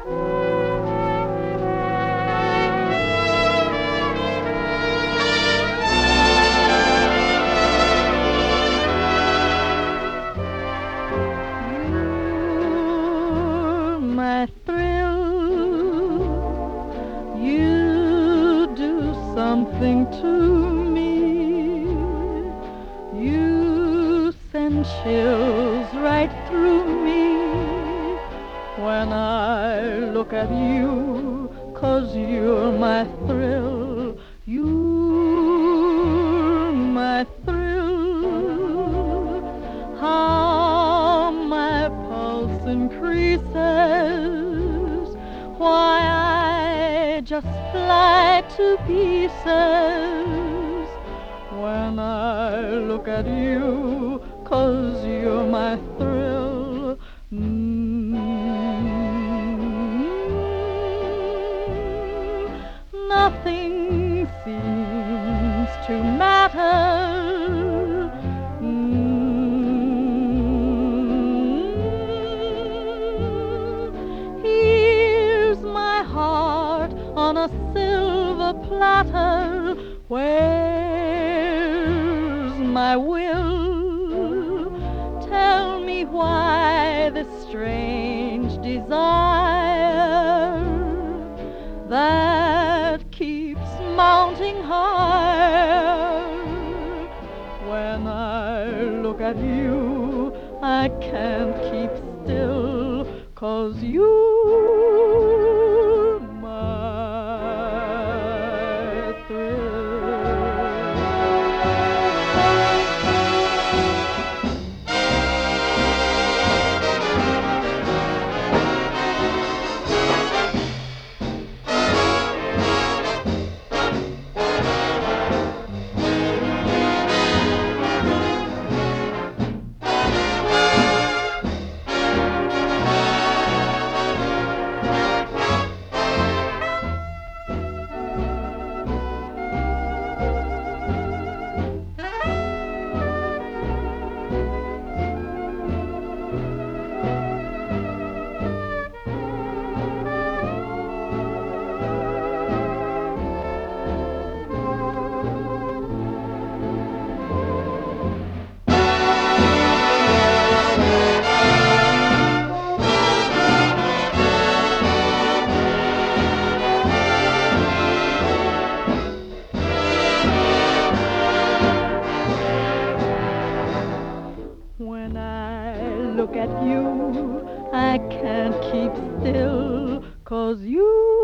You're my thrill. You do something to me. You send chills right through me when I look at you, 'cause you're my thrill. You're my thrill. How my pulse increases. Why, I just fly to pieces when I look at you, 'cause you're my thrill. Nothing seems to matter. Here's my heart on a silver platter. Where's my will? Tell me why this strange desire that keeps mounting higher. When I look at you, I can't keep still, 'cause you're my thrill. When I look at you, I can't keep still, 'cause you